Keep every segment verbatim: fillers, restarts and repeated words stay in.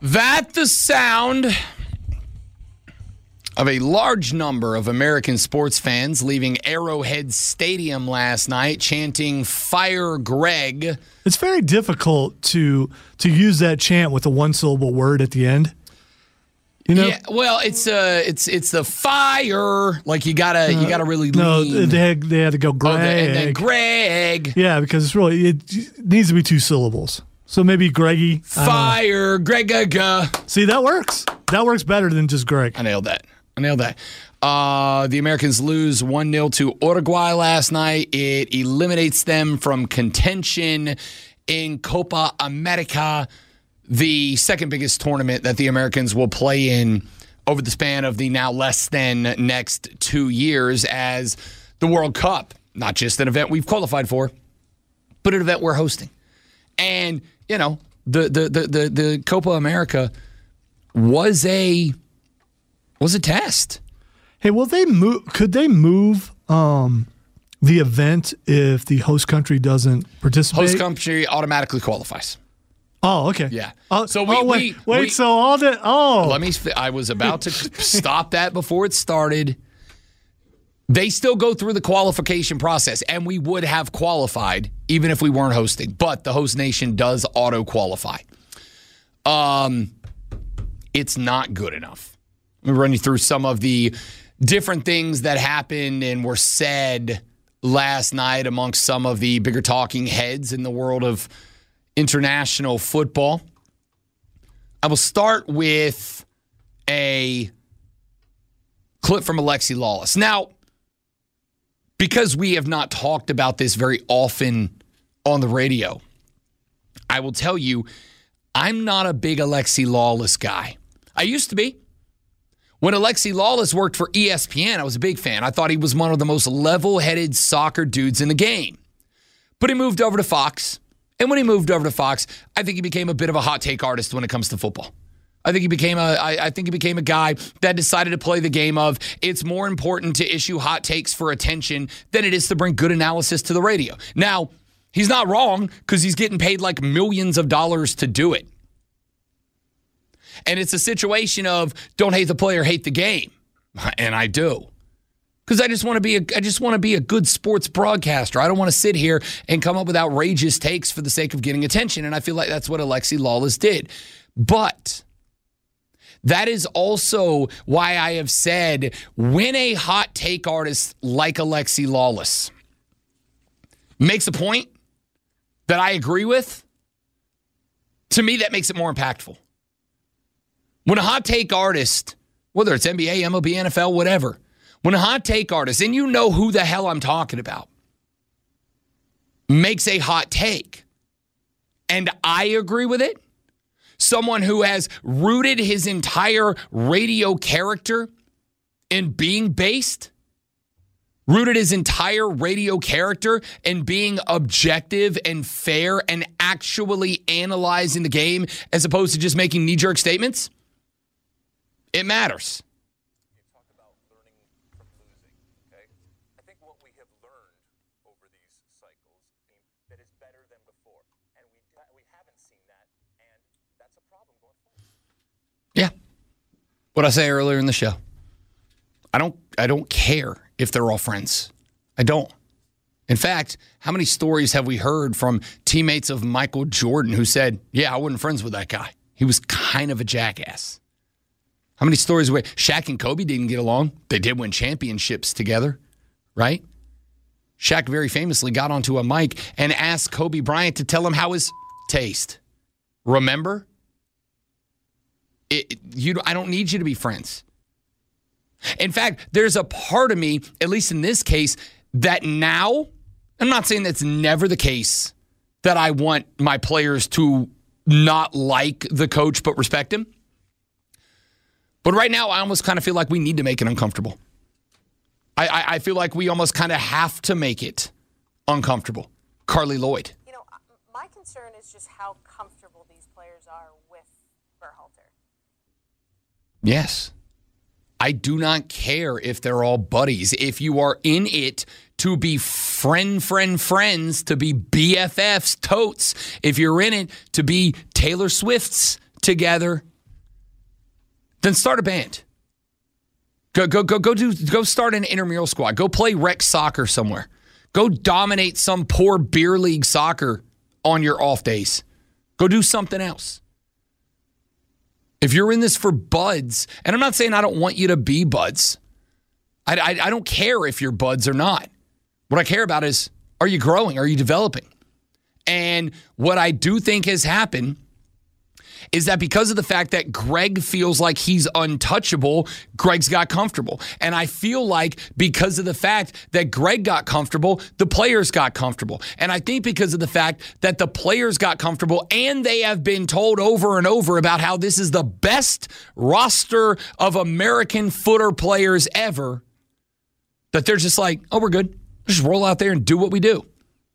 That the sound of a large number of American sports fans leaving Arrowhead Stadium last night chanting "Fire Greg." It's very difficult to to use that chant with a one-syllable word at the end. You know? Yeah, well, it's uh, it's it's the fire. Like you gotta uh, you gotta really no. lean. They had, they had to go Greg. Oh, the, and then Greg. Yeah, because it's really it needs to be two syllables. So maybe Greggy. Fire Greg. See, that works. That works better than just Greg. I nailed that. I nailed that. Uh, the Americans lose one nil to Uruguay last night. It eliminates them from contention in Copa America, the second biggest tournament that the Americans will play in over the span of the now less than next two years as the World Cup. Not just an event we've qualified for, but an event we're hosting. And, you know, the the the the, the Copa America was a was a test. Hey, will they move? Could they move um, the event if the host country doesn't participate? Host country automatically qualifies. Oh, okay. Yeah. Uh, so we, oh, wait, we, wait. We, so all the oh, let me. I was about to stop that before it started. They still go through the qualification process, and we would have qualified even if we weren't hosting. But the host nation does auto qualify. Um, it's not good enough. Let me run you through some of the different things that happened and were said last night amongst some of the bigger talking heads in the world of international football. I will start with a clip from Alexi Lawless. Now, because we have not talked about this very often on the radio, I will tell you, I'm not a big Alexi Lawless guy. I used to be. When Alexi Lawless worked for E S P N, I was a big fan. I thought he was one of the most level-headed soccer dudes in the game. But he moved over to Fox. And when he moved over to Fox, I think he became a bit of a hot take artist when it comes to football. I think he became a I, I think he became a guy that decided to play the game of it's more important to issue hot takes for attention than it is to bring good analysis to the radio. Now, he's not wrong because he's getting paid like millions of dollars to do it. And it's a situation of don't hate the player, hate the game. And I do. Because I just want to be a I just want to be a good sports broadcaster. I don't want to sit here and come up with outrageous takes for the sake of getting attention. And I feel like that's what Alexi Lawless did. But that is also why I have said when a hot take artist like Alexi Lawless makes a point that I agree with, to me that makes it more impactful. When a hot take artist, whether it's N B A, M L B, N F L, whatever, when a hot take artist, and you know who the hell I'm talking about, makes a hot take, and I agree with it, someone who has rooted his entire radio character in being based, rooted his entire radio character in being objective and fair and actually analyzing the game as opposed to just making knee-jerk statements, it matters. You talk about learning from losing, okay? I think what we have learned over these cycles that is better than before, and we we haven't seen that, and that's a problem going forward. Yeah. What I say earlier in the show. I don't I don't care if they're all friends. I don't. In fact, how many stories have we heard from teammates of Michael Jordan who said, yeah, I wasn't friends with that guy. He was kind of a jackass. How many stories where Shaq and Kobe didn't get along? They did win championships together, right? Shaq very famously got onto a mic and asked Kobe Bryant to tell him how his taste. Remember? It, you, I don't need you to be friends. In fact, there's a part of me, at least in this case, that now, I'm not saying that's never the case, that I want my players to not like the coach but respect him. But right now, I almost kind of feel like we need to make it uncomfortable. I, I, I feel like we almost kind of have to make it uncomfortable. Carly Lloyd. You know, my concern is just how comfortable these players are with Berhalter. Yes. I do not care if they're all buddies. If you are in it to be friend, friend, friends, to be B F Fs, totes, if you're in it to be Taylor Swifts together, then start a band. Go go go go do go start an intramural squad. Go play rec soccer somewhere. Go dominate some poor beer league soccer on your off days. Go do something else. If you're in this for buds, and I'm not saying I don't want you to be buds. I, I, I don't care if you're buds or not. What I care about is, are you growing? Are you developing? And what I do think has happened is that because of the fact that Greg feels like he's untouchable, Greg's got comfortable. And I feel like because of the fact that Greg got comfortable, the players got comfortable. And I think because of the fact that the players got comfortable and they have been told over and over about how this is the best roster of American footer players ever, that they're just like, oh, we're good. Just roll out there and do what we do.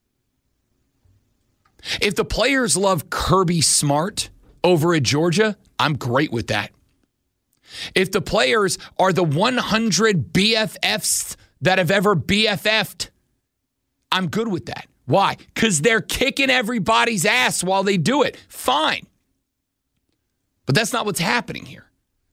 If the players love Kirby Smart over at Georgia, I'm great with that. If the players are the one hundred B F Fs that have ever B F F'd, I'm good with that. Why? Because they're kicking everybody's ass while they do it. Fine. But that's not what's happening here.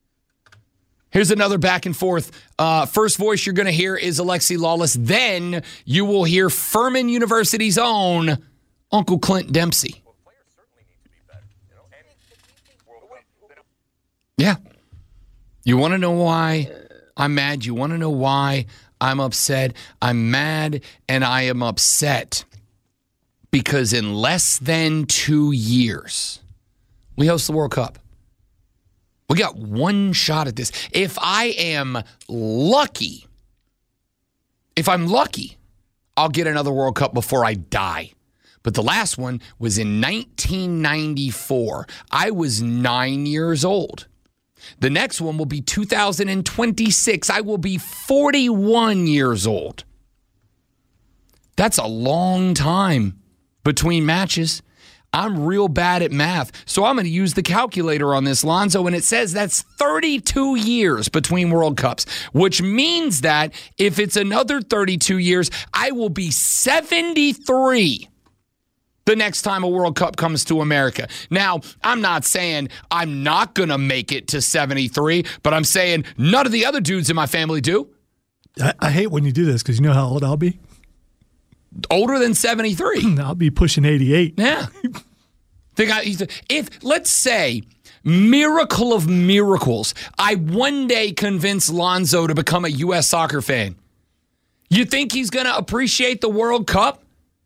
Here's another back and forth. Uh, first voice you're going to hear is Alexi Lawless. Then you will hear Furman University's own Uncle Clint Dempsey. Well, players certainly need to be better. You know, and World Cup, Yeah. You want to know why I'm mad? You want to know why I'm upset? I'm mad and I am upset because in less than two years, we host the World Cup. We got one shot at this. If I am lucky, if I'm lucky, I'll get another World Cup before I die. But the last one was in nineteen ninety-four. I was nine years old. The next one will be two thousand twenty-six. I will be forty-one years old. That's a long time between matches. I'm real bad at math, so I'm going to use the calculator on this, Lonzo, and it says that's thirty-two years between World Cups, which means that if it's another thirty-two years, I will be seventy-three the next time a World Cup comes to America. Now, I'm not saying I'm not going to make it to seventy-three, but I'm saying none of the other dudes in my family do. I, I hate when you do this because you know how old I'll be? Older than seventy-three. I'll be pushing eighty-eight. Yeah. Think I, if, let's say, miracle of miracles, I one day convince Lonzo to become a U S soccer fan. You think he's going to appreciate the World Cup?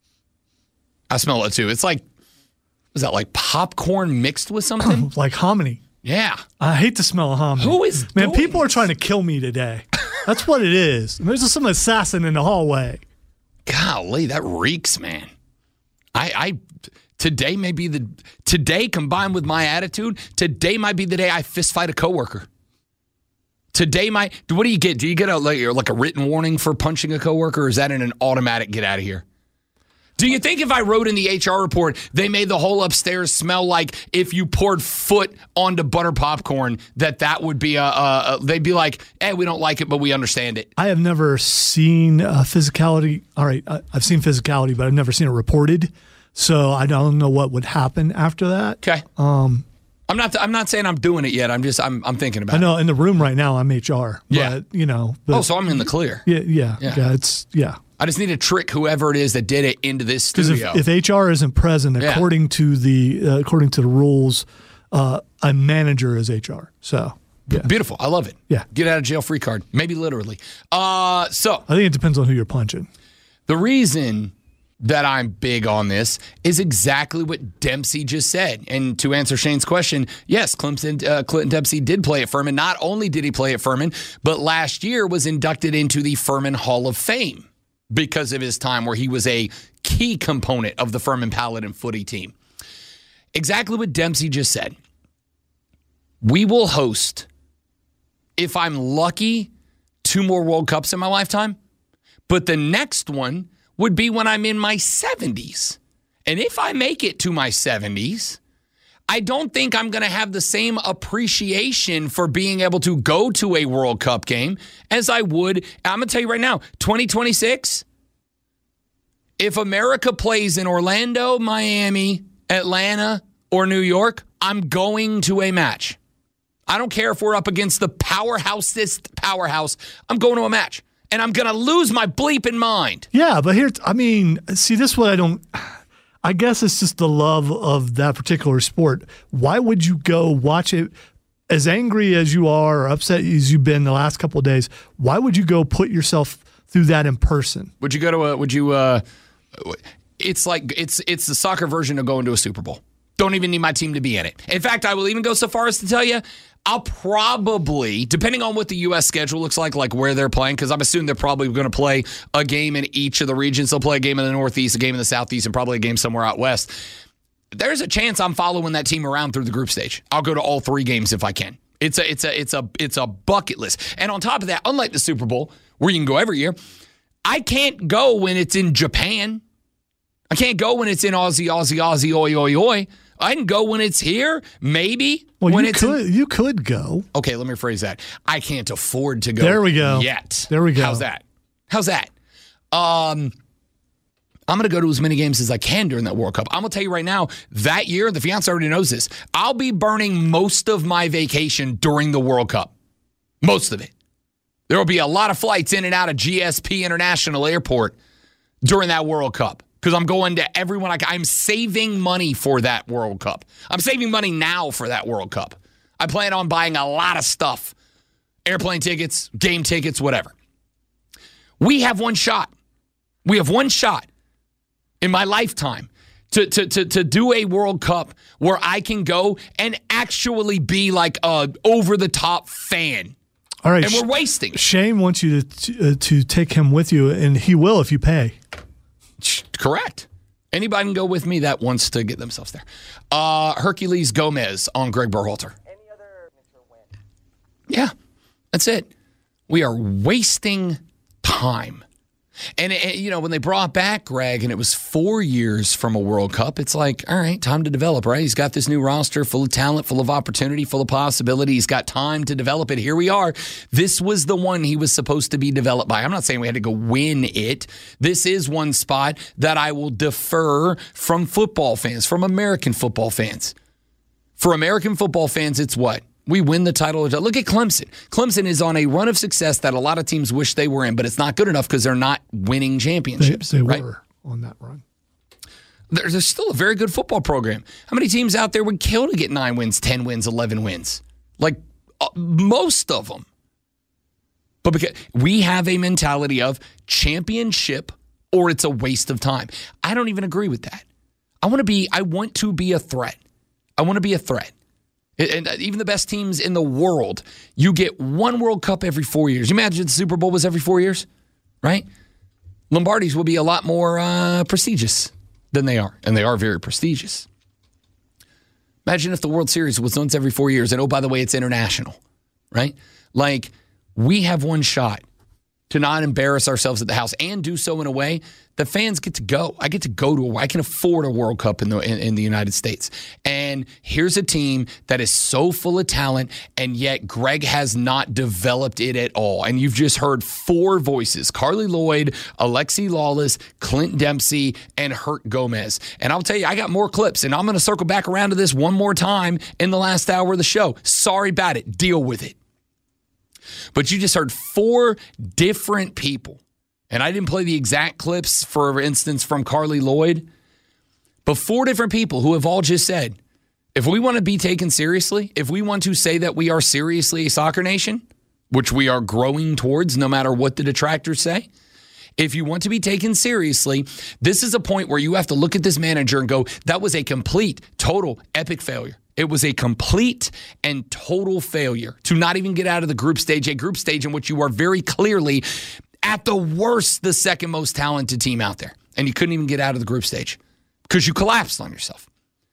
I smell it too. It's like, is that like popcorn mixed with something? Like hominy. Yeah. I hate the smell of hominy. Who is Man, doing people are this? trying to kill me today. That's what it is. There's just some assassin in the hallway. Golly, that reeks, man. I, I today may be the today combined with my attitude. Today might be the day I fist fight a coworker. Today might. What do you get? Do you get a like, like a written warning for punching a coworker, or is that in an automatic get out of here? Do you think if I wrote in the H R report they made the whole upstairs smell like if you poured foot onto butter popcorn, that that would be a, a, a they'd be like, hey, we don't like it, but we understand it. I have never seen uh, physicality. All right, I, I've seen physicality, but I've never seen it reported. So I don't know what would happen after that. Okay. Um, I'm not. I'm not saying I'm doing it yet. I'm just. I'm. I'm thinking about. I know it. in the room right now I'm H R. Yeah. But, you know. But, oh, so I'm in the clear. Yeah, yeah. Yeah. Yeah. It's yeah. I just need to trick whoever it is that did it into this Because studio. if, if H R isn't present, Yeah. according to the uh, according to the rules, uh, a manager is H R. So yeah, Beautiful. I love it. Yeah. Get out of jail free card. Maybe literally. Uh, so I think it depends on who you're punching. the reason that I'm big on this is exactly what Dempsey just said. And to answer Shane's question, yes, Clemson, uh, Clinton Dempsey did play at Furman. Not only did he play at Furman, but last year was inducted into the Furman Hall of Fame because of his time where he was a key component of the Furman Paladin footy team. Exactly what Dempsey just said. We will host, if I'm lucky, two more World Cups in my lifetime. But the next one would be when I'm in my seventies. And if I make it to my seventies, I don't think I'm going to have the same appreciation for being able to go to a World Cup game as I would. I'm going to tell you right now, twenty twenty-six, if America plays in Orlando, Miami, Atlanta, or New York, I'm going to a match. I don't care if we're up against the powerhousest powerhouse. I'm going to a match, and I'm going to lose my bleeping mind. Yeah, but here's, I mean, see, this is what I don't, I guess it's just the love of that particular sport. Why would you go watch it? As angry as you are or upset as you've been the last couple of days, why would you go put yourself through that in person? Would you go to a, would you, uh, it's like, it's it's the soccer version of going to a Super Bowl. Don't even need my team to be in it. In fact, I will even go so far as to tell you, I'll probably, depending on what the U S schedule looks like, like where they're playing, because I'm assuming they're probably going to play a game in each of the regions. They'll play a game in the Northeast, a game in the Southeast, and probably a game somewhere out West. There's a chance I'm following that team around through the group stage. I'll go to all three games if I can. It's a it's a it's a it's a bucket list. And on top of that, unlike the Super Bowl, where you can go every year, I can't go when it's in Japan. I can't go when it's in Aussie, Aussie, Aussie, oi, oi, oi. I can go when it's here, maybe. Well, when you it's could in, you could go. Okay, let me rephrase that. I can't afford to go. There we go. Yet. There we go. How's that? How's that? Um. I'm going to go to as many games as I can during that World Cup. I'm going to tell you right now, that year, the fiance already knows this, I'll be burning most of my vacation during the World Cup. Most of it. There will be a lot of flights in and out of G S P International Airport during that World Cup because I'm going to everyone. I, I'm saving money for that World Cup. I'm saving money now for that World Cup. I plan on buying a lot of stuff. Airplane tickets, game tickets, whatever. We have one shot. We have one shot in my lifetime to, to to to do a World Cup where I can go and actually be like a over-the-top fan. All right. And we're wasting. Shane wants you to, uh, to take him with you, and he will if you pay. Correct. Anybody can go with me that wants to get themselves there. Uh, Hercules Gomez on Greg Berhalter. Any other win? Yeah, that's it. We are wasting time. And, it, you know, when they brought back Greg and it was four years from a World Cup, it's like, all right, time to develop, right? He's got this new roster full of talent, full of opportunity, full of possibility. He's got time to develop it. Here we are. This was the one he was supposed to be developed by. I'm not saying we had to go win it. This is one spot that I will defer from football fans, from American football fans. For American football fans, it's what? We win the title. Look at Clemson. Clemson is on a run of success that a lot of teams wish they were in, but it's not good enough because they're not winning championships. They, they right? were on that run. There's, there's still a very good football program. How many teams out there would kill to get nine wins, ten wins, eleven wins? Like uh, most of them. But because we have a mentality of championship or it's a waste of time. I don't even agree with that. I want to be. I want to be a threat. I want to be a threat. And even the best teams in the world, you get one World Cup every four years. You imagine the Super Bowl was every four years, right? Lombardi's will be a lot more uh, prestigious than they are, and they are very prestigious. Imagine if the World Series was once every four years, and oh, by the way, it's international, right? Like, we have one shot to not embarrass ourselves at the house and do so in a way that fans get to go. I get to go to a, I can afford a World Cup in the in, in the United States. And here's a team that is so full of talent, and yet Greg has not developed it at all. And you've just heard four voices: Carly Lloyd, Alexi Lawless, Clint Dempsey, and Herc Gomez. And I'll tell you, I got more clips, and I'm going to circle back around to this one more time in the last hour of the show. Sorry about it. Deal with it. But you just heard four different people. And I didn't play the exact clips, for instance, from Carly Lloyd. But four different people who have all just said, if we want to be taken seriously, if we want to say that we are seriously a soccer nation, which we are growing towards no matter what the detractors say, if you want to be taken seriously, this is a point where you have to look at this manager and go, that was a complete, total, epic failure. It was a complete and total failure to not even get out of the group stage, a group stage in which you are very clearly, at the worst, the second most talented team out there. And you couldn't even get out of the group stage because you collapsed on yourself.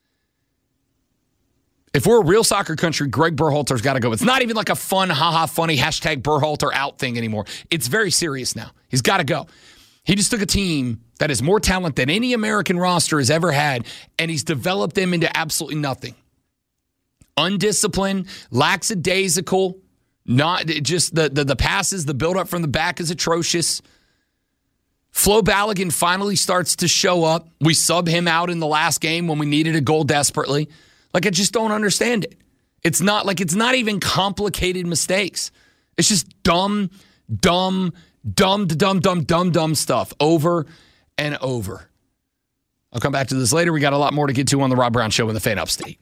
If we're a real soccer country, Greg Berhalter's got to go. It's not even like a fun, haha, funny, hashtag Berhalter out thing anymore. It's very serious now. He's got to go. He just took a team that is more talent than any American roster has ever had, and he's developed them into absolutely nothing. Undisciplined, lackadaisical, not just the, the, the passes, the build-up from the back is atrocious. Flo Balogun finally starts to show up. We sub him out in the last game when we needed a goal desperately. Like, I just don't understand it. It's not like it's not even complicated mistakes. It's just dumb, dumb, dumb, dumb, dumb, dumb, dumb stuff over and over. I'll come back to this later. We got a lot more to get to on the Rob Brown Show in the Fan Upstate.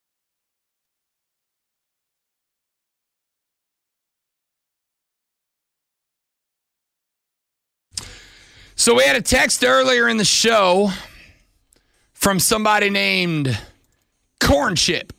So we had a text earlier in the show from somebody named Corn Chip.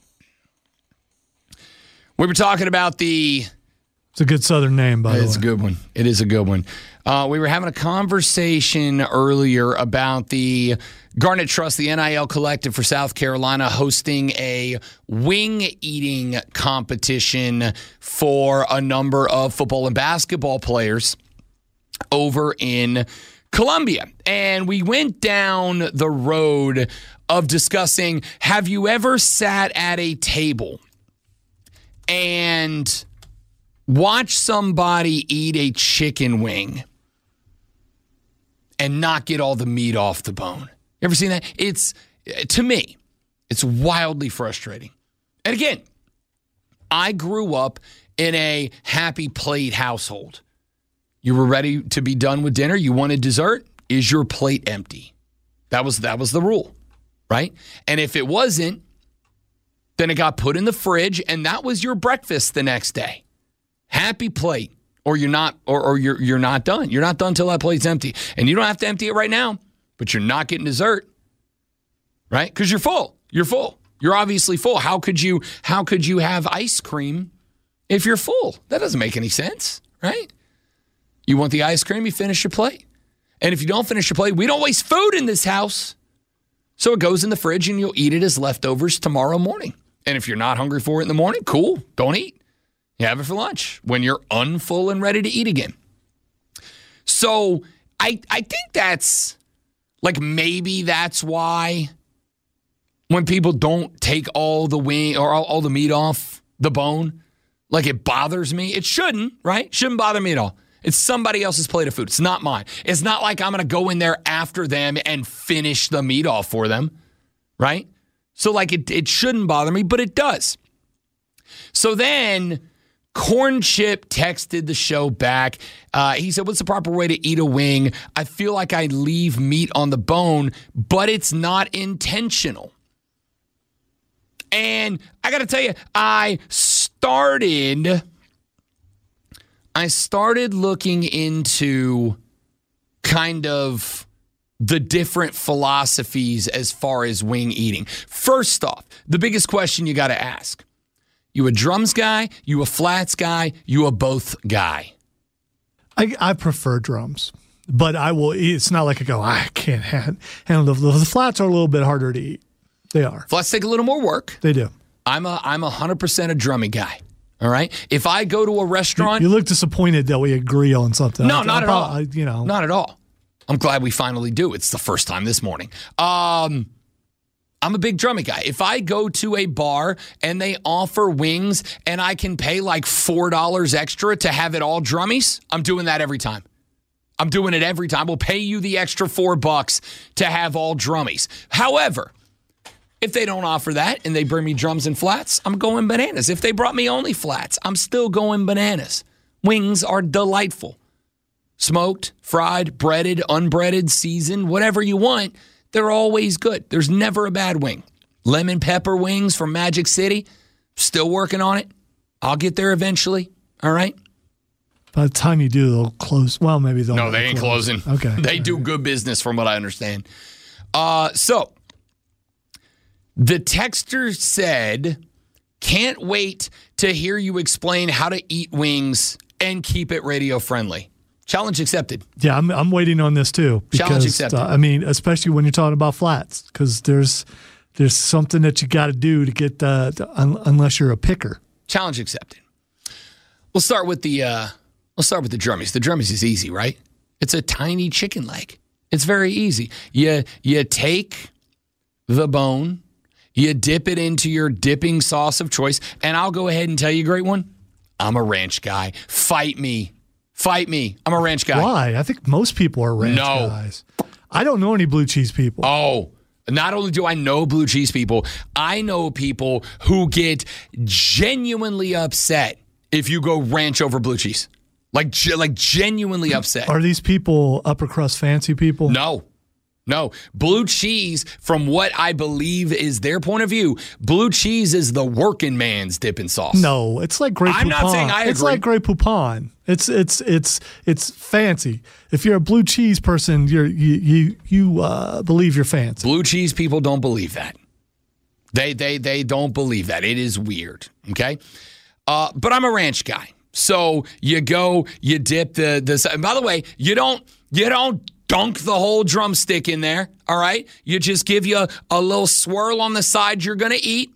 We were talking about the... It's a good Southern name, by the way. It's a good one. It is a good one. Uh, we were having a conversation earlier about the Garnet Trust, the N I L Collective for South Carolina, hosting a wing eating competition for a number of football and basketball players over in Columbia. And we went down the road of discussing, have you ever sat at a table and watch somebody eat a chicken wing and not get all the meat off the bone? You ever seen that? It's, to me, it's wildly frustrating. And again, I grew up in a happy plate household. You were ready to be done with dinner. You wanted dessert. Is your plate empty? That was that was the rule, right? And if it wasn't, then it got put in the fridge, and that was your breakfast the next day. Happy plate, or you're not, or, or you're you're not done. You're not done till that plate's empty, and you don't have to empty it right now. But you're not getting dessert, right? Because you're full. You're full. You're obviously full. How could you? How could you have ice cream if you're full? That doesn't make any sense, right? You want the ice cream, you finish your plate. And if you don't finish your plate, we don't waste food in this house. So it goes in the fridge and you'll eat it as leftovers tomorrow morning. And if you're not hungry for it in the morning, cool, don't eat. You have it for lunch when you're unfull and ready to eat again. So I I think that's, like maybe that's why when people don't take all the wing or all, all the meat off the bone, like it bothers me. It shouldn't, right? Shouldn't bother me at all. It's somebody else's plate of food. It's not mine. It's not like I'm going to go in there after them and finish the meat off for them, right? So like it, it shouldn't bother me, but it does. So then Corn Chip texted the show back. Uh, he said, what's the proper way to eat a wing? I feel like I leave meat on the bone, but it's not intentional. And I got to tell you, I started... I started looking into kind of the different philosophies as far as wing eating. First off, the biggest question you got to ask. You a drums guy? You a flats guy? You a both guy? I, I prefer drums, but I will eat. It's not like I go, I can't handle the, the flats are a little bit harder to eat. They are. Flats take a little more work. They do. I'm a I'm a one hundred percent a drummy guy. All right. If I go to a restaurant, you, you look disappointed that we agree on something. No, I, not I, at all. I, you know, not at all. I'm glad we finally do. It's the first time this morning. Um, I'm a big drummy guy. If I go to a bar and they offer wings and I can pay like four dollars extra to have it all drummies, I'm doing that every time. I'm doing it every time. We'll pay you the extra four bucks to have all drummies. However, if they don't offer that and they bring me drums and flats, I'm going bananas. If they brought me only flats, I'm still going bananas. Wings are delightful. Smoked, fried, breaded, unbreaded, seasoned, whatever you want, they're always good. There's never a bad wing. Lemon pepper wings from Magic City, still working on it. I'll get there eventually, all right? By the time you do, they'll close. Well, maybe they'll No, they ain't close. closing. Okay. They do good business from what I understand. Uh, so... The texter said, can't wait to hear you explain how to eat wings and keep it radio friendly. Challenge accepted. Yeah, I'm I'm waiting on this too. Because, Challenge accepted. Uh, I mean, especially when you're talking about flats, because there's there's something that you got to do to get uh, to, un, unless you're a picker. Challenge accepted. We'll start with the uh, we'll start with the drummies. The drummies is easy, right? It's a tiny chicken leg. It's very easy. You you take the bone. You dip it into your dipping sauce of choice. And I'll go ahead and tell you a great one. I'm a ranch guy. Fight me. Fight me. I'm a ranch guy. Why? I think most people are ranch No. guys. I don't know any blue cheese people. Oh, Not only do I know blue cheese people, I know people who get genuinely upset if you go ranch over blue cheese. Like, like genuinely upset. Are these people upper crust fancy people? No. No. Blue cheese, from what I believe is their point of view, blue cheese is the working man's dipping sauce. No, it's like Grey Poupon. I'm not saying I agree. It's like Grey Poupon. It's it's it's it's fancy. If you're a blue cheese person, you're you you you uh, believe you're fancy. Blue cheese people don't believe that. They they they don't believe that. It is weird. Okay, uh, but I'm a ranch guy, so you go, you dip the the. And by the way, you don't you don't. dunk the whole drumstick in there, all right? You just give you a, a little swirl on the side you're going to eat.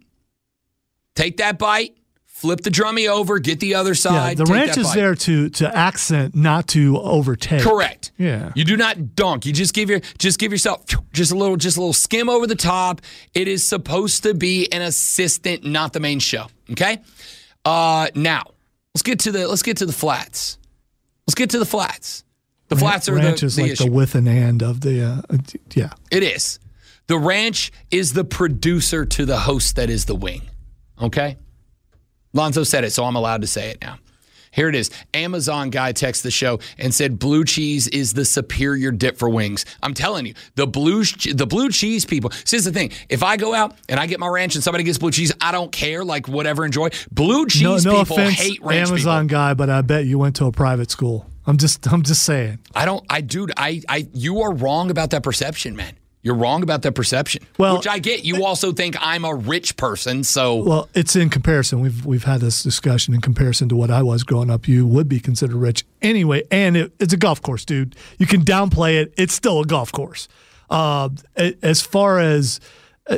Take that bite, flip the drummy over, get the other side. Yeah, the take ranch that is bite. there to to accent, not to overtake. Correct. Yeah. You do not dunk. You just give your just give yourself just a little just a little skim over the top. It is supposed to be an assistant, not the main show. Okay? Uh, now, let's get to the let's get to the flats. Let's get to the flats. The flats are ranch the, is the like issue. the with and and of the uh, yeah. It is. The ranch is the producer to the host that is the wing. Okay? Lonzo said it, so I'm allowed to say it now. Here it is. Amazon guy texted the show and said blue cheese is the superior dip for wings. I'm telling you, the blue the blue cheese people. See, here's the thing. If I go out and I get my ranch and somebody gets blue cheese, I don't care. Like, whatever, enjoy. Blue cheese no, no people offense, hate ranch Amazon people. guy, but I bet you went to a private school. I'm just I'm just saying. I don't, I, dude, I, I, you are wrong about that perception, man. You're wrong about that perception. Well, which I get. You also think I'm a rich person, so. Well, it's in comparison. We've we've had this discussion in comparison to what I was growing up. You would be considered rich anyway, and it, it's a golf course, dude. You can downplay it. It's still a golf course. Uh, as far as uh,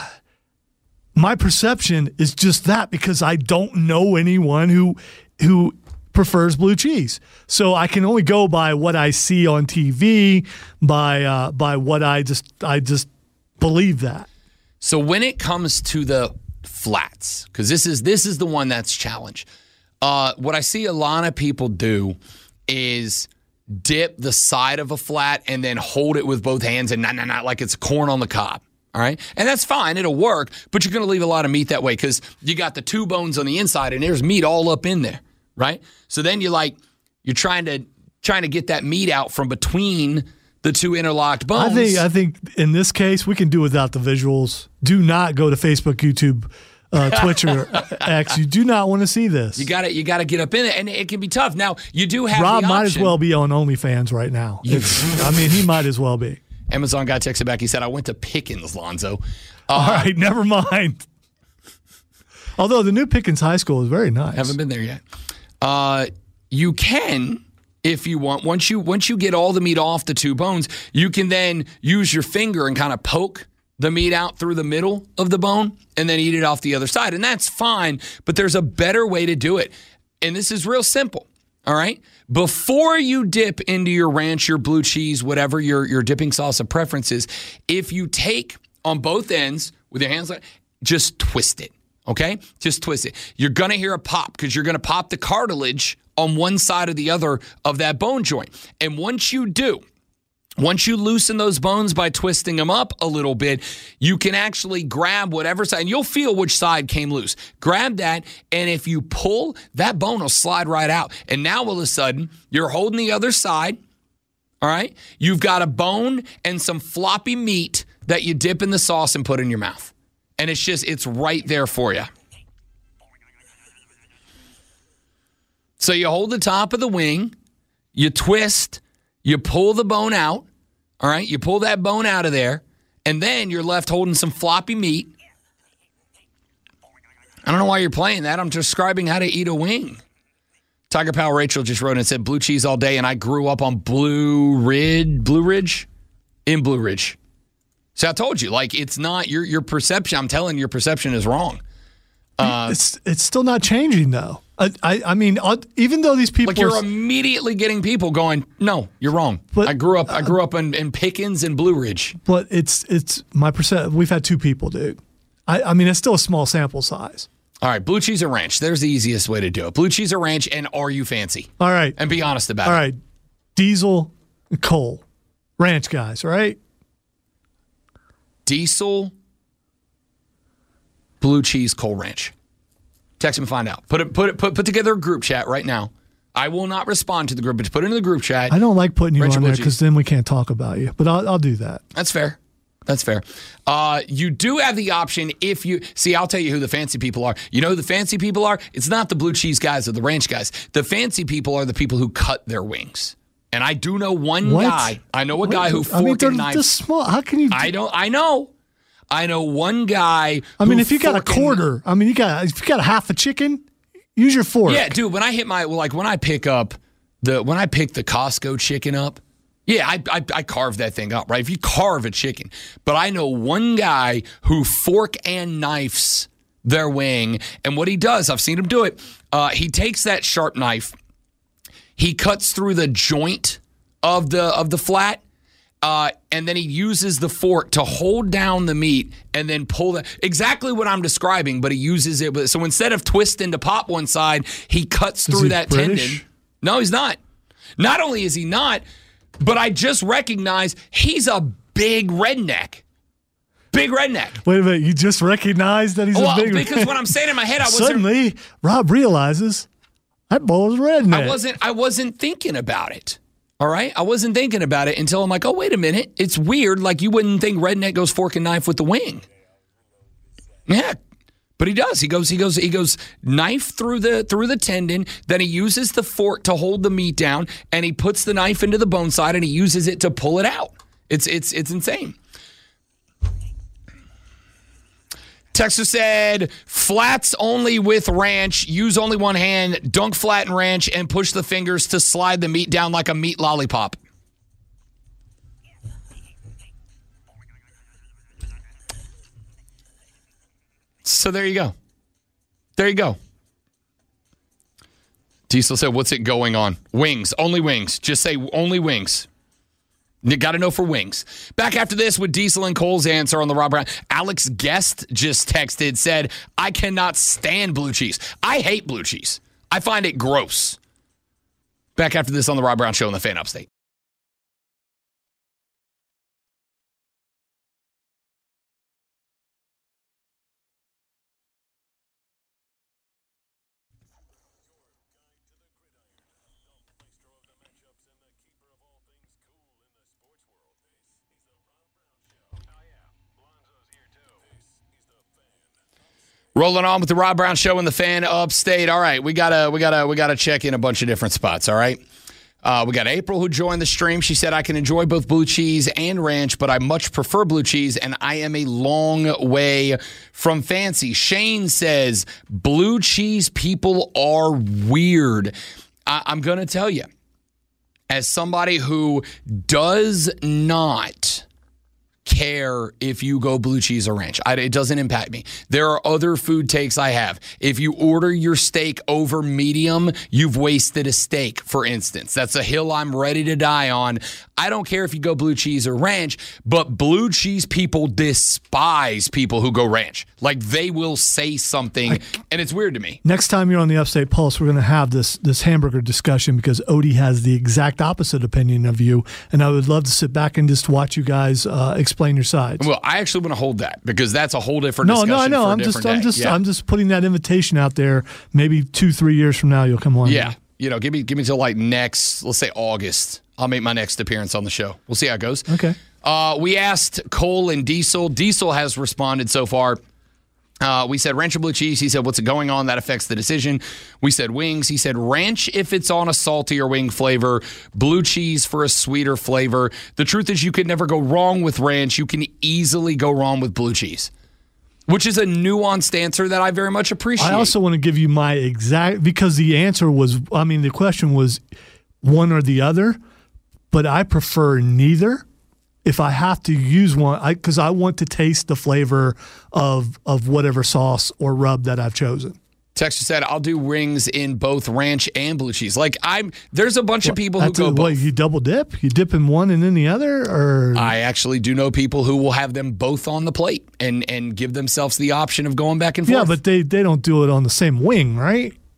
my perception is just that, because I don't know anyone who who. prefers blue cheese. So I can only go by what I see on T V, by uh, by what I just I just believe that. So when it comes to the flats, because this is this is the one that's challenged. Uh, what I see a lot of people do is dip the side of a flat and then hold it with both hands and not not not like it's corn on the cob. All right. And that's fine. It'll work, but you're going to leave a lot of meat that way because you got the two bones on the inside and there's meat all up in there. Right? So then you're like, you're trying to trying to get that meat out from between the two interlocked bones. I think I think in this case we can do without the visuals. Do not go to Facebook, YouTube, uh, Twitch, or X. You do not want to see this. You got to you got to get up in it, and it can be tough. Now you do have Rob the might as option. well be on OnlyFans right now. It's, I mean, he might as well be. Amazon guy texted back. He said, "I went to Pickens, Lonzo." Uh, All right, never mind. Although the new Pickens High School is very nice. Haven't been there yet. Uh, you can, if you want, once you once you get all the meat off the two bones, you can then use your finger and kind of poke the meat out through the middle of the bone and then eat it off the other side. And that's fine, but there's a better way to do it. And this is real simple, all right? Before you dip into your ranch, your blue cheese, whatever your, your dipping sauce of preference is, if you take on both ends with your hands, like, just twist it. Okay? Just twist it. You're going to hear a pop because you're going to pop the cartilage on one side or the other of that bone joint. And once you do, once you loosen those bones by twisting them up a little bit, you can actually grab whatever side, and you'll feel which side came loose. Grab that, and if you pull, that bone will slide right out. And now all of a sudden, you're holding the other side, all right? You've got a bone and some floppy meat that you dip in the sauce and put in your mouth. And it's just, it's right there for you. So you hold the top of the wing, you twist, you pull the bone out, all right? You pull that bone out of there, and then you're left holding some floppy meat. I don't know why you're playing that. I'm describing how to eat a wing. Tiger Pal Rachel just wrote and said, blue cheese all day, and I grew up on Blue Ridge, Blue Ridge? In Blue Ridge. So I told you, like, it's not your your perception. I'm telling you, your perception is wrong. Uh, it's it's still not changing though. I I, I mean, uh, even though these people, like, you're are, immediately getting people going, no, you're wrong. But, I grew up. I grew up in, in Pickens and Blue Ridge. but it's it's my percent. We've had two people, dude. I I mean, it's still a small sample size. All right, blue cheese or ranch. There's the easiest way to do it. Blue cheese or ranch, and are you fancy? All right, And be honest about all it. right. Diesel, and Cole, ranch guys, right? Diesel, blue cheese, Coal Ranch. Text him and find out. Put it, put it, put put together a group chat right now. I will not respond to the group, but put it in the group chat. I don't like putting you Ranch or on blue there cheese? because then we can't talk about you. But I'll, I'll do that. That's fair. That's fair. Uh, you do have the option if you see. I'll tell you who the fancy people are. You know who the fancy people are? It's not the blue cheese guys or the ranch guys. The fancy people are the people who cut their wings. And I do know one What? guy. I know a guy who fork I mean, they're and knife. this small. How can you? I don't. I know. I know one guy. I mean, who if you got a fork and- quarter, I mean, you got if you got a half a chicken, use your fork. Yeah, dude. When I hit my like when I pick up the when I pick the Costco chicken up, yeah, I, I I carve that thing up, right? If you carve a chicken, but I know one guy who fork and knifes their wing, and what he does, I've seen him do it. Uh, he takes that sharp knife, he cuts through the joint of the of the flat. Uh, and then he uses the fork to hold down the meat and then pull that. Exactly what I'm describing, but he uses it. With, so instead of twisting to pop one side, he cuts Is through he that British? tendon. No, he's not. Not only is he not, but I just recognize he's a big redneck. Big redneck. Wait a minute, you just recognized that he's Well, a big. because when I'm saying in my head, I wasn't. Suddenly, Rob realizes that bull is redneck. I wasn't. I wasn't thinking about it. All right, I wasn't thinking about it until I'm like, oh, wait a minute. It's weird. Like you wouldn't think redneck goes fork and knife with the wing. Yeah, but he does. He goes. He goes. He goes knife through the through the tendon. Then he uses the fork to hold the meat down, and he puts the knife into the bone side, and he uses it to pull it out. It's it's it's insane. Texas said, flats only with ranch, use only one hand, dunk flat in ranch, and push the fingers to slide the meat down like a meat lollipop. So there you go. There you go. Diesel said, what's it going on? Wings, only wings. Just say only wings. You got to know for wings. Back after this with Diesel and Cole's answer on the Rob Brown. Alex Guest just texted, said, I cannot stand blue cheese. I hate blue cheese. I find it gross. Back after this on the Rob Brown Show on the Fan Upstate. Rolling on with the Rob Brown Show and the Fan Upstate. All right, we gotta we gotta we gotta check in a bunch of different spots. All right, uh, we got April who joined the stream. She said, "I can enjoy both blue cheese and ranch, but I much prefer blue cheese, and I am a long way from fancy." Shane says, "Blue cheese people are weird." I- I'm gonna tell you, as somebody who does not care if you go blue cheese or ranch. I, it doesn't impact me. There are other food takes I have. If you order your steak over medium, you've wasted a steak, for instance. That's a hill I'm ready to die on. I don't care if you go blue cheese or ranch, but blue cheese people despise people who go ranch. Like they will say something, I, and it's weird to me. Next time you're on the Upstate Pulse, we're going to have this this hamburger discussion because Odie has the exact opposite opinion of you, and I would love to sit back and just watch you guys uh, explain your sides. Well, I actually want to hold that because that's a whole different no, discussion. No, I know. For a I'm just, day. I'm just, yeah. I'm just putting that invitation out there. Maybe two, three years from now, you'll come on. Yeah, you know, give me, give me till like next, let's say August. I'll make my next appearance on the show. We'll see how it goes. Okay. Uh, we asked Cole and Diesel. Diesel has responded so far. Uh, we said ranch or blue cheese. He said, what's going on? That affects the decision. We said wings. He said ranch if it's on a saltier wing flavor, blue cheese for a sweeter flavor. The truth is you could never go wrong with ranch. You can easily go wrong with blue cheese, which is a nuanced answer that I very much appreciate. I also want to give you my exact, because the answer was, I mean, the question was one or the other, but I prefer neither. If I have to use one, because I, I want to taste the flavor of of whatever sauce or rub that I've chosen. Texter said, I'll do rings in both ranch and blue cheese. Like, I'm, there's a bunch well, of people who go a, both. What, you double dip? You dip in one and then the other? Or I actually do know people who will have them both on the plate and, and give themselves the option of going back and forth. Yeah, but they, they don't do it on the same wing, right?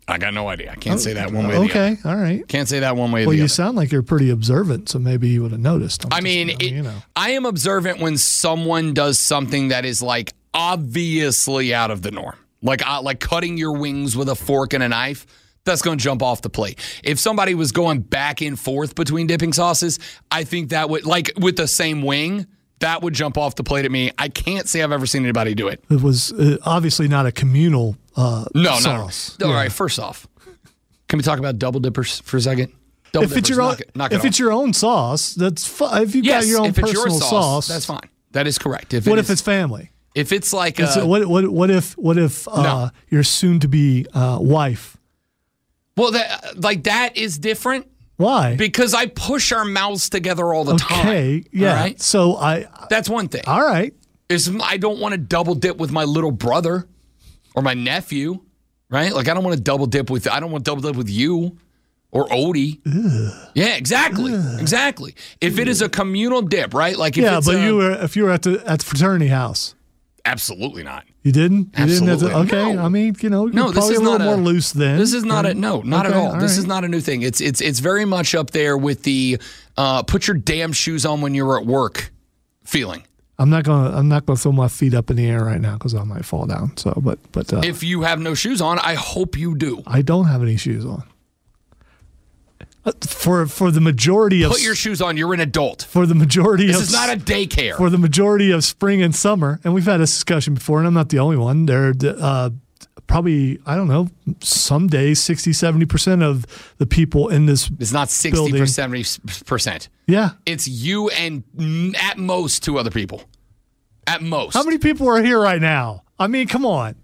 I got no idea. I can't say that one way or the other. Okay, all right. Can't say that one way or Well, the you other. sound like you're pretty observant, so maybe you would have noticed. I'm I just, mean, you know, it, you know. I am observant when someone does something that is like obviously out of the norm, like uh, like cutting your wings with a fork and a knife. That's going to jump off the plate. If somebody was going back and forth between dipping sauces, I think that would, like with the same wing, that would jump off the plate at me. I can't say I've ever seen anybody do it. It was uh, obviously not a communal uh, No, sauce. no. All Yeah. right, first off, can we talk about double dippers for a second? Double If it's dippers, your own, knock it, knock it if off. it's your own sauce, that's fine. If you yes, got your own if it's personal your sauce, sauce, that's fine. That is correct. If What it if is- it's family? if it's like It's- uh, what what what if what if uh, No. your soon to be uh, wife? well, that like that is different. Why? Because I push our mouths together all the time. Okay, yeah. All right? So I That's one thing. all right. Is I don't want to double dip with my little brother or my nephew, right? Like I don't want to double dip with I don't want to double dip with you or Odie. Ugh. Yeah, exactly. Ugh. Exactly. If it is a communal dip, right? Like if Yeah, it's but a, you were if you were at the at the fraternity house, absolutely not. you didn't. You didn't. Have to, Absolutely. okay. No. I mean, you know, No, you're this probably is a little not a- more loose then. This is not a no, not Okay, at all. all This right. is not a new thing. It's it's it's very much up there with the uh, put your damn shoes on when you're at work feeling. I'm not gonna. I'm not gonna throw my feet up in the air right now because I might fall down. So, but but uh, If you have no shoes on, I hope you do. I don't have any shoes on. Uh, For for the majority of Put your shoes on. You're an adult. for the majority This of is not a daycare. for the majority of spring and summer, and we've had this discussion before, and I'm not the only one. There, uh, probably I don't know. Some days, sixty, seventy percent of the people in this, It's not sixty building- or seventy percent. yeah. It's you and mm, at most two other people. At most. How many people are here right now? I mean, come on.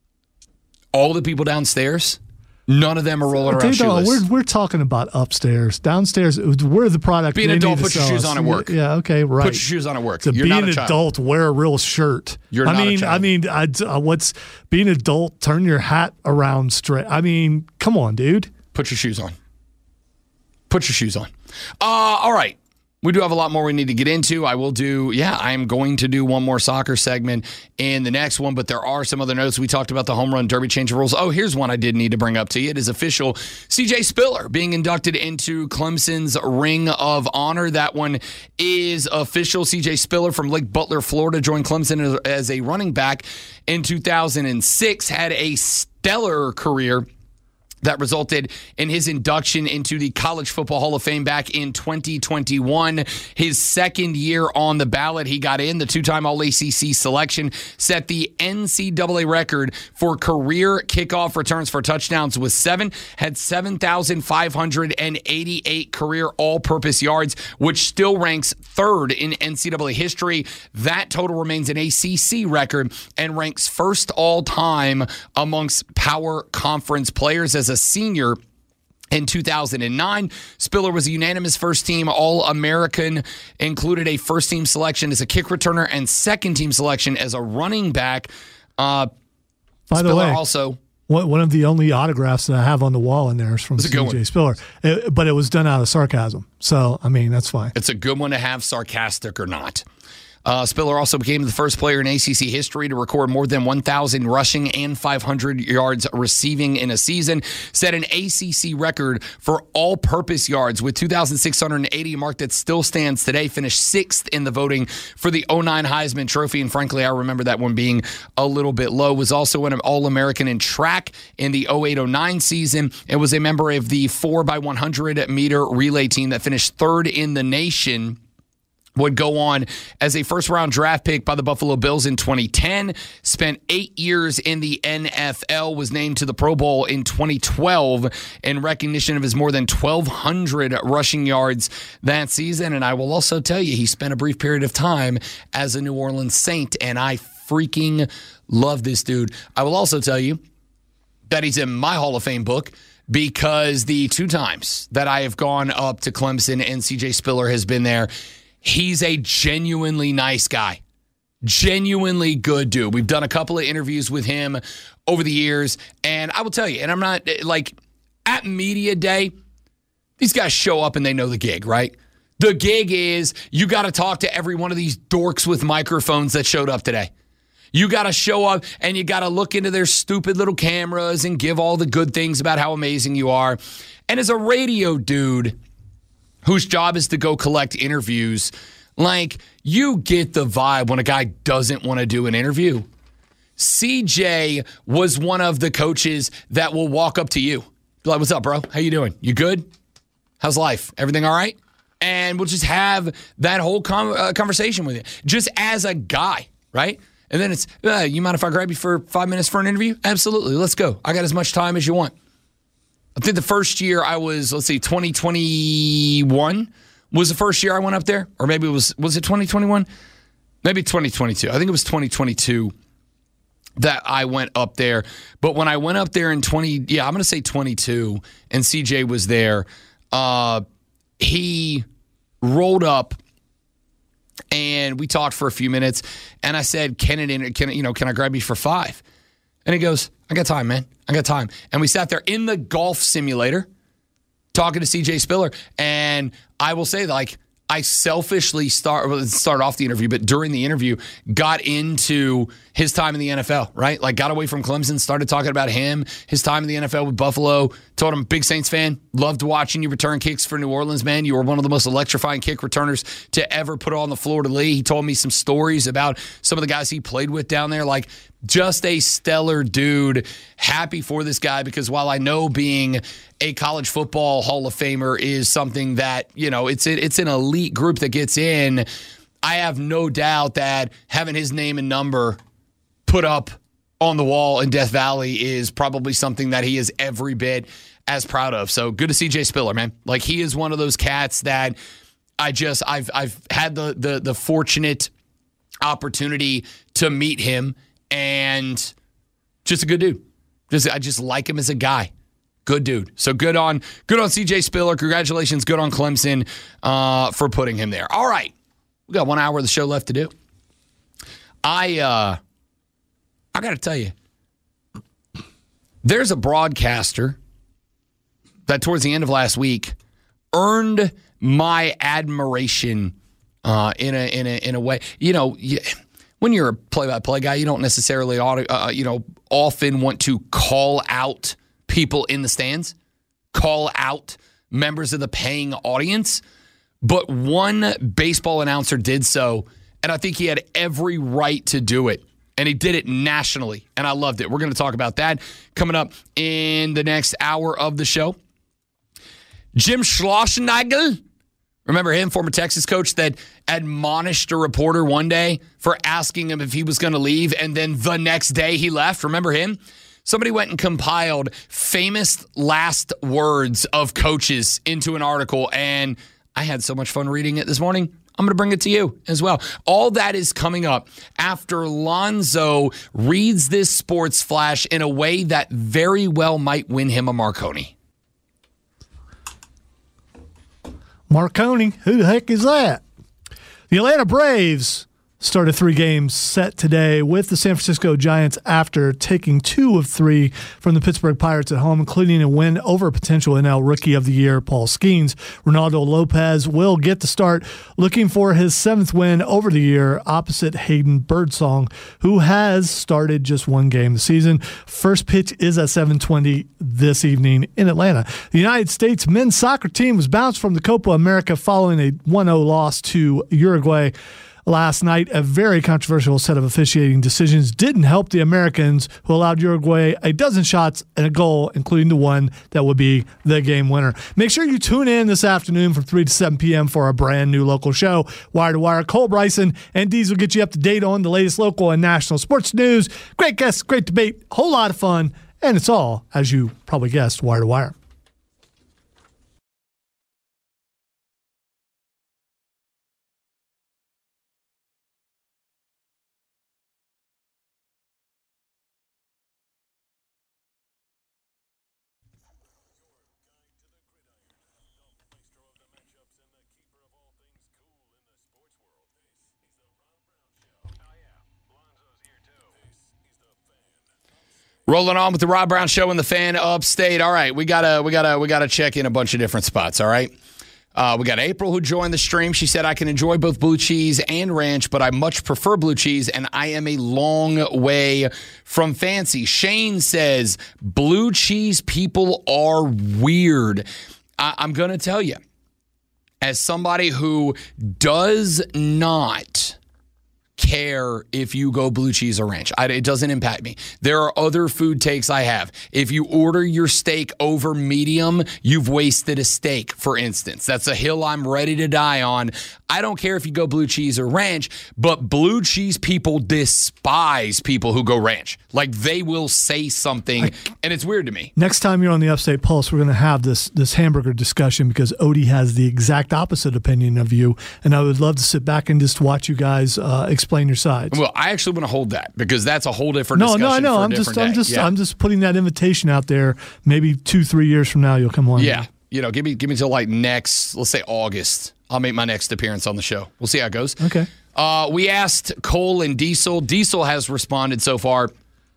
All the people downstairs, none of them are rolling Okay, around no, shoeless. we're we're talking about upstairs, downstairs. We're the product. Be an they adult, need to put your sell shoes us. on at work. Yeah, okay, right. Put your shoes on at work. To You're be not an a child. adult, wear a real shirt. You're I not a mean, child. I mean, I, uh, what's being an adult? Turn your hat around straight. I mean, come on, dude. Put your shoes on. Put your shoes on. Uh, all right. We do have a lot more we need to get into. I will do, yeah, I am going to do one more soccer segment in the next one, but there are some other notes. We talked about the home run derby change of rules. Oh, here's one I did need to bring up to you. It is official. C J Spiller being inducted into Clemson's Ring of Honor. That one is official. C J Spiller from Lake Butler, Florida, joined Clemson as, as a running back in two thousand six, had a stellar career that resulted in his induction into the College Football Hall of Fame back in twenty twenty-one. His second year on the ballot, he got in. The two-time All A C C selection set the N C double A record for career kickoff returns for touchdowns with seven, had seven thousand five hundred eighty-eight career all-purpose yards, which still ranks third in N C double A history. That total remains an A C C record and ranks first all-time amongst power conference players. As a senior in two thousand nine, Spiller was a unanimous first-team All-American, included a first-team selection as a kick returner and second-team selection as a running back. Uh, By the Spiller way, also one one of the only autographs that I have on the wall in there is from It's a good C J one. Spiller, It- but it was done out of sarcasm. So I mean, that's fine. It's a good one to have, sarcastic or not. Uh, Spiller also became the first player in A C C history to record more than one thousand rushing and five hundred yards receiving in a season. Set an A C C record for all-purpose yards with two thousand six hundred eighty, a mark that still stands today. Finished sixth in the voting for the oh nine Heisman Trophy, and frankly, I remember that one being a little bit low. Was also an All-American in track in the oh eight oh nine season. It was a member of the four by one hundred meter relay team that finished third in the nation. Would go on as a first-round draft pick by the Buffalo Bills in twenty ten, spent eight years in the N F L, was named to the Pro Bowl in twenty twelve in recognition of his more than twelve hundred rushing yards that season. And I will also tell you, he spent a brief period of time as a New Orleans Saint, and I freaking love this dude. I will also tell you that he's in my Hall of Fame book, because the two times that I have gone up to Clemson and C J Spiller has been there, he's a genuinely nice guy. Genuinely good dude. We've done a couple of interviews with him over the years, and I will tell you, and I'm not, like, at media day, these guys show up and they know the gig, right? The gig is you got to talk to every one of these dorks with microphones that showed up today. You got to show up and you got to look into their stupid little cameras and give all the good things about how amazing you are. And as a radio dude whose job is to go collect interviews, like, you get the vibe when a guy doesn't want to do an interview. C J was one of the coaches that will walk up to you. Be like, what's up, bro? How you doing? You good? How's life? Everything all right? And we'll just have that whole com- uh, conversation with you, just as a guy, right? And then it's, uh, you mind if I grab you for five minutes for an interview? Absolutely. Let's go. I got as much time as you want. I think the first year I was, let's see, twenty twenty-one was the first year I went up there. Or maybe it was, was it twenty twenty-one? Maybe twenty twenty-two. I think it was twenty twenty-two that I went up there. But when I went up there in twenty, yeah, I'm going to say twenty-two, and C J was there, uh, he rolled up and we talked for a few minutes, and I said, can it, can you know, can I grab you for five? And he goes, I got time, man. I got time. And we sat there in the golf simulator talking to C J Spiller. And I will say, like, I selfishly start well, start off the interview, but during the interview, got into his time in the N F L, right? Like, got away from Clemson, started talking about him, his time in the N F L with Buffalo. Told him, big Saints fan, loved watching you return kicks for New Orleans, man. You were one of the most electrifying kick returners to ever put on the Florida League. He told me some stories about some of the guys he played with down there. Like, just a stellar dude. Happy for this guy, because while I know being a college football Hall of Famer is something that, you know, it's it's an elite group that gets in, I have no doubt that having his name and number put up on the wall in Death Valley is probably something that he is every bit as proud of. So good to see Jay Spiller, man. Like, he is one of those cats that I just I've I've had the the the fortunate opportunity to meet him, and just a good dude. Just I just like him as a guy. Good dude. So good on good on C J Spiller. Congratulations. Good on Clemson uh, for putting him there. All right. We got one hour of the show left to do. I uh, I got to tell you, there's a broadcaster that towards the end of last week earned my admiration uh, in a in a in a way. You know, you, when you're a play-by-play guy, you don't necessarily ought to, uh, you know often want to call out people in the stands, call out members of the paying audience. But one baseball announcer did so, and I think he had every right to do it. And he did it nationally, and I loved it. We're going to talk about that coming up in the next hour of the show. Jim Schlossnagel, remember him, former Texas coach that admonished a reporter one day for asking him if he was going to leave, and then the next day he left. Remember him? Somebody went and compiled famous last words of coaches into an article, and I had so much fun reading it this morning. I'm going to bring it to you as well. All that is coming up after Lonzo reads this sports flash in a way that very well might win him a Marconi. Marconi? Who the heck is that? The Atlanta Braves started three games set today with the San Francisco Giants after taking two of three from the Pittsburgh Pirates at home, including a win over potential N L Rookie of the Year, Paul Skeens. Ronaldo Lopez will get the start, looking for his seventh win over the year opposite Hayden Birdsong, who has started just one game this season. First pitch is at seven twenty this evening in Atlanta. The United States men's soccer team was bounced from the Copa America following a one oh loss to Uruguay last night. A very controversial set of officiating decisions didn't help the Americans, who allowed Uruguay a dozen shots and a goal, including the one that would be the game winner. Make sure you tune in this afternoon from three to seven p.m. for a brand new local show, Wire to Wire. Cole Bryson and Deez will get you up to date on the latest local and national sports news. Great guests, great debate, whole lot of fun, and it's all, as you probably guessed, Wire to Wire. Rolling on with the Rob Brown Show and the Fan Upstate. All right, we gotta we gotta we gotta check in a bunch of different spots. All right, Uh, we got April who joined the stream. She said, I can enjoy both blue cheese and ranch, but I much prefer blue cheese, and I am a long way from fancy. Shane says, blue cheese people are weird. I- I'm going to tell you, as somebody who does not care if you go blue cheese or ranch. I, it doesn't impact me. There are other food takes I have. If you order your steak over medium, you've wasted a steak, for instance. That's a hill I'm ready to die on. I don't care if you go blue cheese or ranch, but blue cheese people despise people who go ranch. Like, they will say something, I, and it's weird to me. Next time you're on the Upstate Pulse, we're going to have this this hamburger discussion because Odie has the exact opposite opinion of you, and I would love to sit back and just watch you guys uh, explain your sides. Well, I actually want to hold that because that's a whole different no, discussion. No, no, no. For a I'm just, day. I'm just, yeah. I'm just putting that invitation out there. Maybe two, three years from now, you'll come on. Yeah, you know, give me, give me till like next, let's say August. I'll make my next appearance on the show. We'll see how it goes. Okay. Uh, we asked Cole and Diesel. Diesel has responded so far.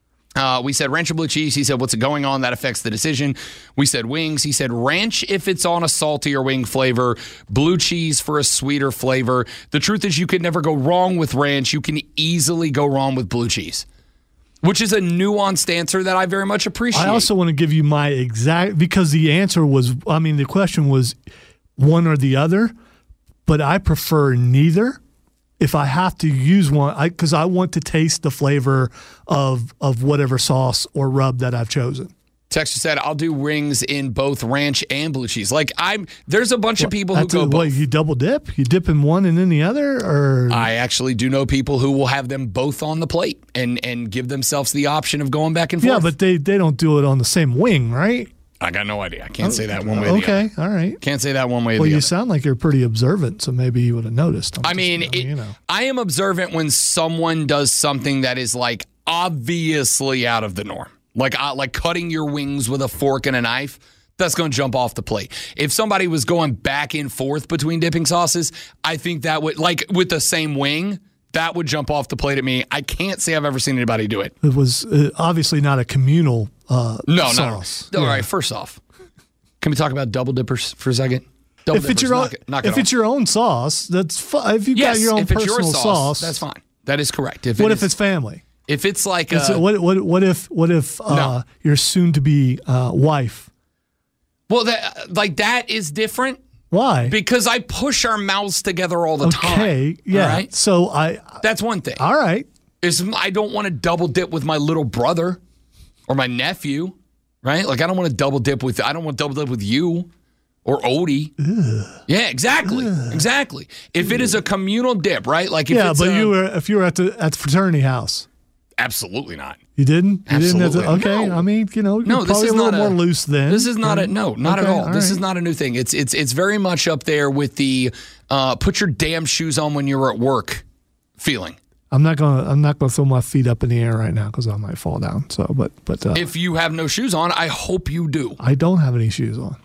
Uh, we said ranch or blue cheese. He said, what's going on? That affects the decision. We said wings. He said ranch if it's on a saltier wing flavor, blue cheese for a sweeter flavor. The truth is you could never go wrong with ranch. You can easily go wrong with blue cheese, which is a nuanced answer that I very much appreciate. I also want to give you my exact, because the answer was, I mean, the question was one or the other, but I prefer neither. If I have to use one, because I, I want to taste the flavor of of whatever sauce or rub that I've chosen. Texter said, I'll do rings in both ranch and blue cheese. Like, I'm, there's a bunch well, of people who go a, both. What, you double dip? You dip in one and then the other? Or I actually do know people who will have them both on the plate and, and give themselves the option of going back and forth. Yeah, but they, they don't do it on the same wing, right? I got no idea. I can't oh, say that one way or the okay, other. all right. Can't say that one way or well, the other. Well, you sound like you're pretty observant, so maybe you would have noticed. I'm I just, mean, it, you know. I am observant when someone does something that is, like, obviously out of the norm. Like, uh, like cutting your wings with a fork and a knife, that's going to jump off the plate. If somebody was going back and forth between dipping sauces, I think that would, like, with the same wing, that would jump off the plate at me. I can't say I've ever seen anybody do it. It was uh, obviously not a communal uh, no, sauce. No, no. Yeah. All right, first off, can we talk about double dippers for a second? Double if dippers, it's your own, knock it, knock if it it's your own sauce, that's fine. If you yes, got your own if it's personal your sauce, sauce, that's fine. That is correct. If what it if is, it's family? If it's like it's, a, what what what if what if uh, no. your soon to be uh, wife? Well, that like that is different. Why? Because I push our mouths together all the okay, time. Okay, yeah. Right? So I that's one thing. All right. Is I don't want to double dip with my little brother or my nephew, right? Like I don't want to double dip with I don't want to double dip with you or Odie. Ugh. Yeah, exactly, Ugh. exactly. If it is a communal dip, right? Like if yeah, it's but a, you were if you were at the at the fraternity house. Absolutely not. You didn't? You Absolutely. didn't have to, okay. No. I mean, you know, you're no, this probably is a little not more a, loose then. This is not right? a no, not okay, at all. all this right. is not a new thing. It's it's it's very much up there with the uh, put your damn shoes on when you're at work feeling. I'm not gonna I'm not gonna throw my feet up in the air right now because I might fall down. So, but but uh, if you have no shoes on, I hope you do. I don't have any shoes on.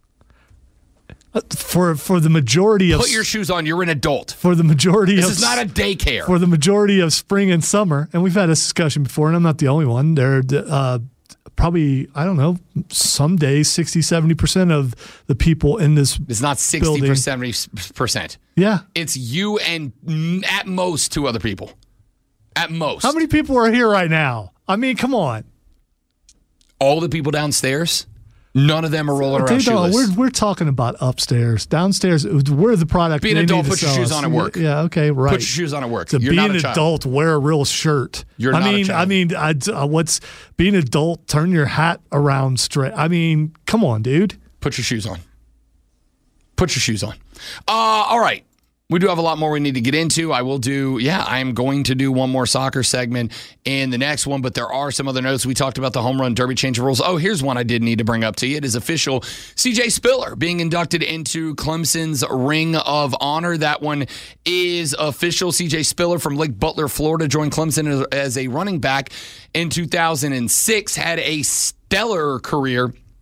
For for the majority of put your shoes on. You're an adult. For the majority this of is not a daycare. For the majority of spring and summer, and we've had this discussion before, and I'm not the only one. There, uh, probably I don't know. Some days, sixty, seventy percent of the people in this it's not sixty percent, seventy percent. Yeah, it's you and at most two other people. At most. How many people are here right now? I mean, come on. All the people downstairs. None of them are rolling around shoeless. We're, we're talking about upstairs. Downstairs, we're the product. Be an adult, put your shoes on at work. Yeah, okay, right. Put your shoes on at work. So You're be not an a child. adult, wear a real shirt. You're I not mean, a child. I mean, I, uh, what's being an adult? Turn your hat around straight. I mean, come on, dude. Put your shoes on. Put your shoes on. Uh, all right. We do have a lot more we need to get into. I will do, yeah, I'm going to do one more soccer segment in the next one, but there are some other notes. We talked about the home run derby change of rules. Oh, here's one I did need to bring up to you. It is official. C J Spiller being inducted into Clemson's Ring of Honor. That one is official. C J Spiller from Lake Butler, Florida, joined Clemson as a running back in two thousand six, had a stellar career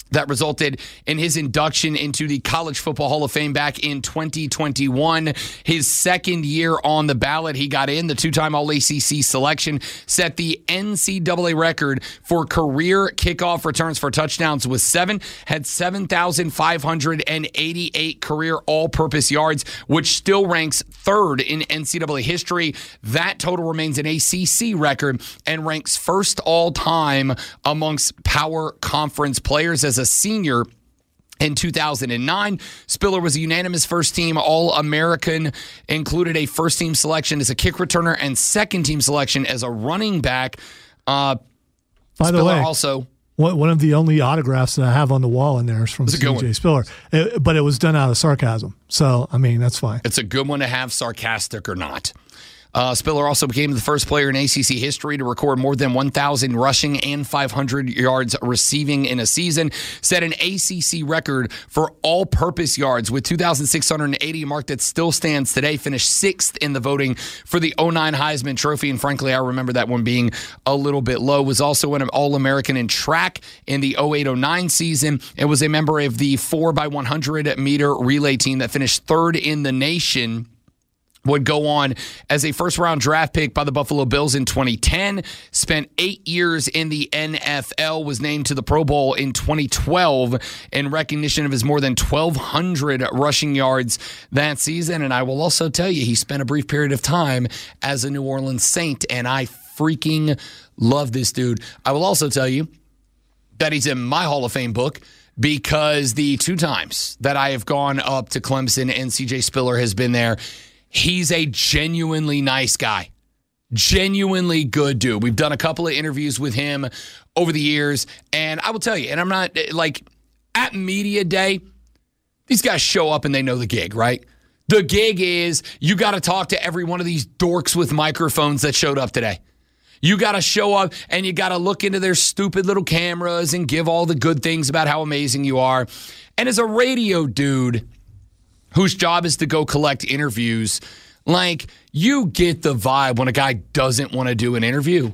that resulted in his induction into the College Football Hall of Fame back in twenty twenty-one. His second year on the ballot, he got in. The two-time All A C C selection set the N C double A record for career kickoff returns for touchdowns with seven, had seven thousand five hundred eighty-eight career all-purpose yards, which still ranks third in N C double A history. That total remains an A C C record and ranks first all-time amongst power conference players. As a senior in two thousand nine, Spiller was a unanimous first-team All-American, included a first-team selection as a kick returner and second-team selection as a running back. Uh, By Spiller the way, also one one of the only autographs that I have on the wall in there is from It's a good C J one. Spiller, It- but it was done out of sarcasm. So, I mean, that's fine. It's a good one to have, sarcastic or not. Uh, Spiller also became the first player in A C C history to record more than one thousand rushing and five hundred yards receiving in a season. Set an A C C record for all-purpose yards with two thousand six hundred eighty, a mark that still stands today. Finished sixth in the voting for the oh nine Heisman Trophy, and frankly, I remember that one being a little bit low. Was also an All-American in track in the oh eight oh nine season. It was a member of the four by one hundred meter relay team that finished third in the nation. Would go on as a first-round draft pick by the Buffalo Bills in twenty ten, spent eight years in the N F L, was named to the Pro Bowl in twenty twelve in recognition of his more than twelve hundred rushing yards that season. And I will also tell you, he spent a brief period of time as a New Orleans Saint, and I freaking love this dude. I will also tell you that he's in my Hall of Fame book, because the two times that I have gone up to Clemson and C J Spiller has been there, he's a genuinely nice guy, genuinely good dude. We've done a couple of interviews with him over the years, and I will tell you, and I'm not, like, at media day, these guys show up and they know the gig, right? The gig is you got to talk to every one of these dorks with microphones that showed up today. You got to show up and you got to look into their stupid little cameras and give all the good things about how amazing you are. And as a radio dude whose job is to go collect interviews, like, you get the vibe when a guy doesn't want to do an interview.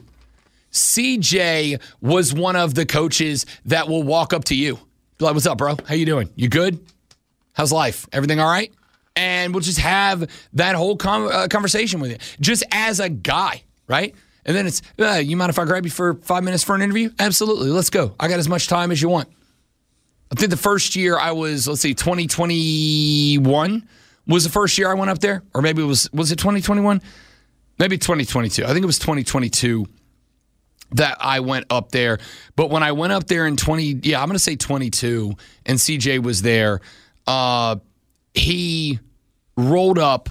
C J was one of the coaches that will walk up to you. Be like, what's up, bro? How you doing? You good? How's life? Everything all right? And we'll just have that whole com- uh, conversation with you, just as a guy, right? And then it's, uh, you mind if I grab you for five minutes for an interview? Absolutely. Let's go. I got as much time as you want. I think the first year I was, let's see, twenty twenty-one was the first year I went up there. Or maybe it was, was it twenty twenty-one? Maybe twenty twenty-two. I think it was twenty twenty-two that I went up there. But when I went up there in twenty, yeah, I'm going to say twenty-two, and C J was there, uh, he rolled up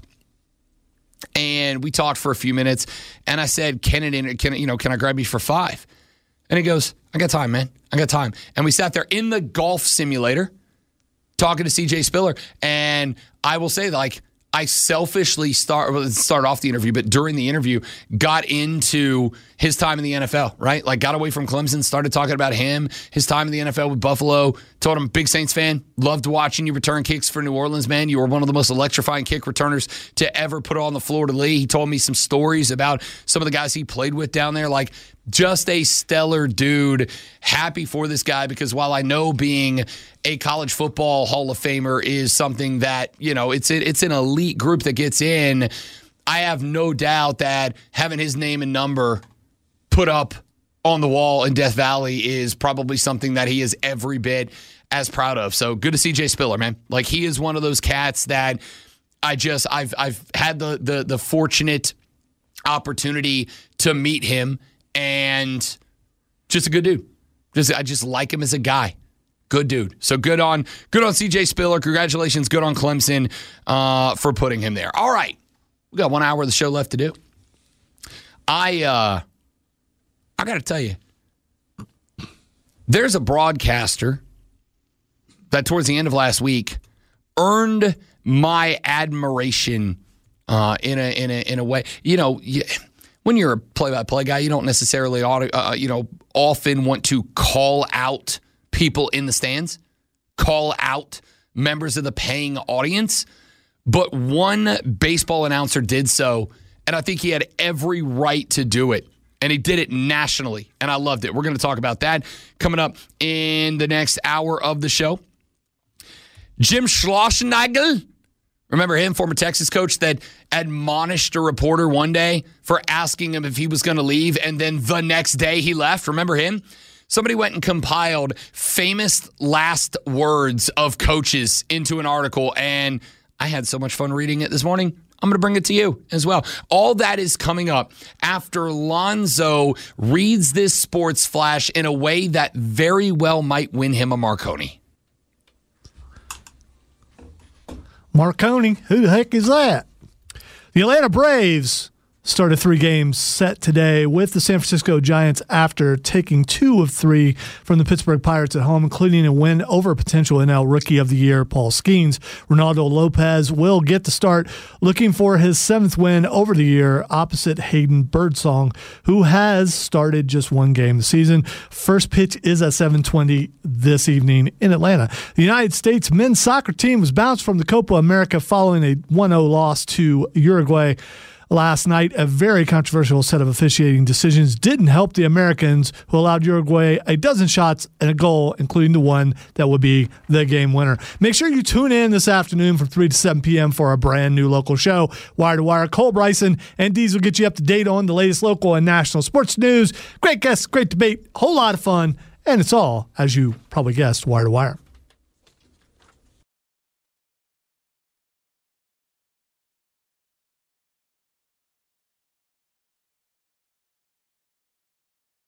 and we talked for a few minutes, and I said, can it, can it, you know, can I grab you for five? And he goes, I got time, man. I got time. And we sat there in the golf simulator talking to C J Spiller. And I will say, like, I selfishly start well, start off the interview, but during the interview, got into his time in the N F L, right? Like, got away from Clemson, started talking about him, his time in the N F L with Buffalo. Told him, big Saints fan, loved watching you return kicks for New Orleans, man. You were one of the most electrifying kick returners to ever put on the floor to Lee. He told me some stories about some of the guys he played with down there. Like, just a stellar dude. Happy for this guy, because while I know being a college football Hall of Famer is something that, you know, it's it's an elite group that gets in, I have no doubt that having his name and number put up on the wall in Death Valley is probably something that he is every bit as proud of. So good to see Jay Spiller, man. Like, he is one of those cats that I just I've I've had the the the fortunate opportunity to meet him, and just a good dude. Just I just like him as a guy. Good dude. So good on good on C J Spiller. Congratulations. Good on Clemson uh, for putting him there. All right. We got one hour of the show left to do. I uh, I got to tell you, there's a broadcaster that towards the end of last week earned my admiration uh, in a in a in a way. You know, you, when you're a play-by-play guy, you don't necessarily ought to, uh, you know often want to call out people in the stands, call out members of the paying audience. But one baseball announcer did so, and I think he had every right to do it. And he did it nationally, and I loved it. We're going to talk about that coming up in the next hour of the show. Jim Schlossnagel, remember him, former Texas coach that admonished a reporter one day for asking him if he was going to leave, and then the next day he left. Remember him? Somebody went and compiled famous last words of coaches into an article, and I had so much fun reading it this morning. I'm going to bring it to you as well. All that is coming up after Lonzo reads this sports flash in a way that very well might win him a Marconi. Marconi, who the heck is that? The Atlanta Braves started three games set today with the San Francisco Giants after taking two of three from the Pittsburgh Pirates at home, including a win over potential N L Rookie of the Year, Paul Skeens. Ronaldo Lopez will get the start, looking for his seventh win over the year opposite Hayden Birdsong, who has started just one game this season. First pitch is at seven twenty this evening in Atlanta. The United States men's soccer team was bounced from the Copa America following a one oh loss to Uruguay last night. A very controversial set of officiating decisions didn't help the Americans, who allowed Uruguay a dozen shots and a goal, including the one that would be the game winner. Make sure you tune in this afternoon from three to seven p.m. for a brand new local show, Wire to Wire. Cole Bryson and Deez will get you up to date on the latest local and national sports news. Great guests, great debate, whole lot of fun, and it's all, as you probably guessed, Wire to Wire.